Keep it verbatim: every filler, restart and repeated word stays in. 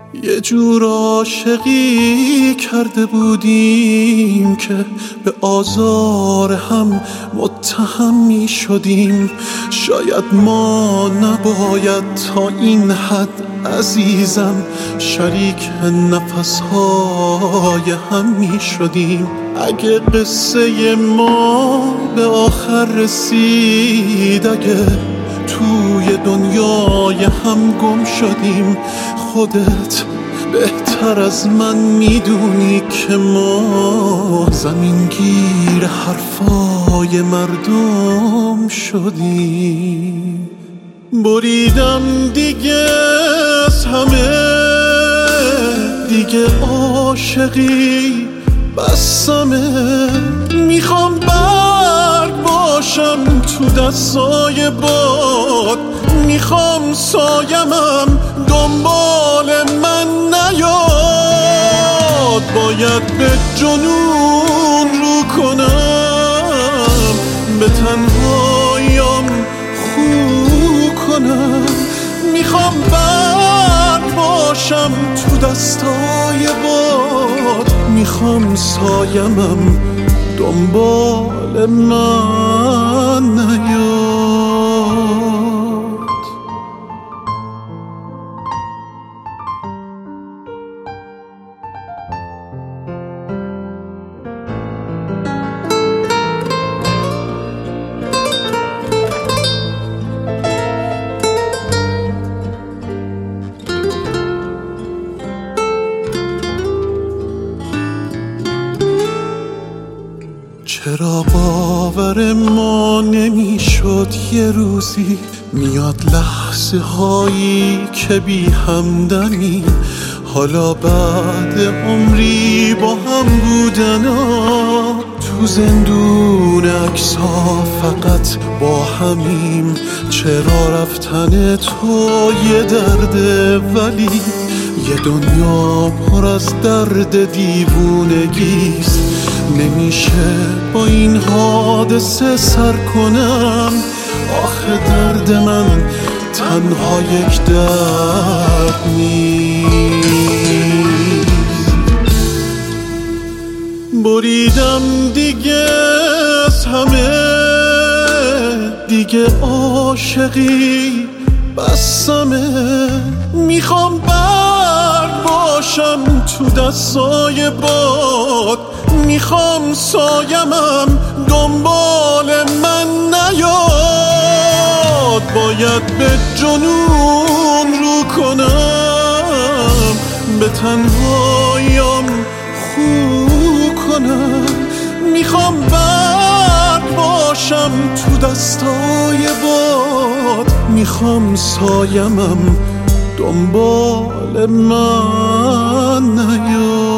یه جور عاشقی کرده بودیم که به آزار هم متهم می شدیم. شاید ما نباید تا این حد عزیزم شریک نفسهای هم می شدیم. اگه قصه ما به آخر رسید، اگه توی دنیای هم گم شدیم، خودت بهتر از من میدونی که ما زمینگیر حرفای مردم شدیم. بریدم دیگه از همه، دیگه عاشقی بسمه. میخوام برگ باشم تو دستای باد، میخوام سایمم دنبال من نیاد. باید به جنون رو کنم، به تنهاییم خو کنم. میخوام برگ باشم تو دستای باد، میخوام سایمم دنبال من نیاد. چرا باور ما نمیشد یه روزی میاد لحظه هایی که بی همدمی، حالا بعد عمری با هم بودنا، تو زندون عکس‌ها فقط با همیم. چرا رفتن تو یه درده ولی یه دنیا پر از درد دیوونگیست. نمیشه با این حادثه سر کنم، آخه درد من تنها یک درد نیست. بریدم دیگه از همه، دیگه عاشقی بسمه. میخوام برگ باشم تو دستای باد، میخوام سایمم دنبال من نیاد. باید به جنون رو کنم، به تنهاییم خو کنم. میخوام برگ باشم تو دستای باد، میخوام سایمم دنبال من نیاد.